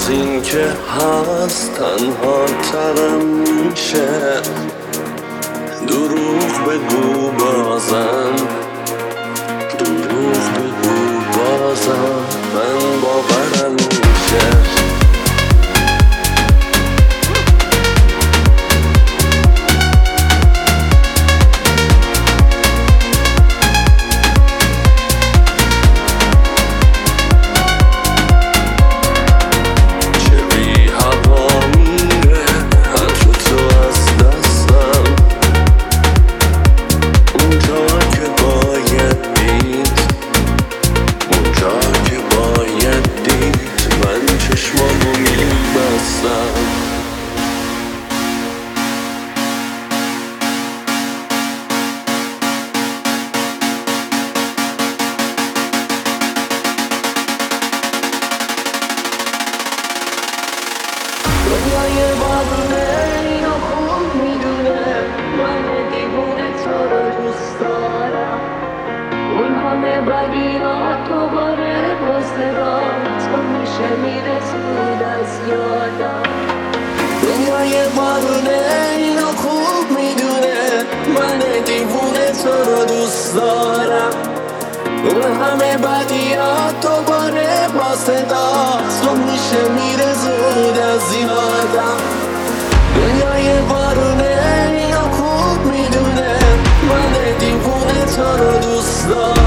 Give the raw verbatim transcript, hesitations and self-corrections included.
این که هست تنها ترم میشه. دروغ بگو بازم، دروغ بگو بازم، من باورم میشه. دنیای بارونه اینو خوب میدونه، من دیوونه تو رو دوست دارم. اون همه بدیات دوباره بازدگاه تو میشه میره زود از یادم. دنیای بارونه اینو خوب میدونه، من دیوونه تو رو دوست دارم. اون همه بدیات دوباره بازدگاه تو میشه میره زود از یادم. دنیای بارونه اینو خوب میدونه، من دیوونه تو رو دوست دارم.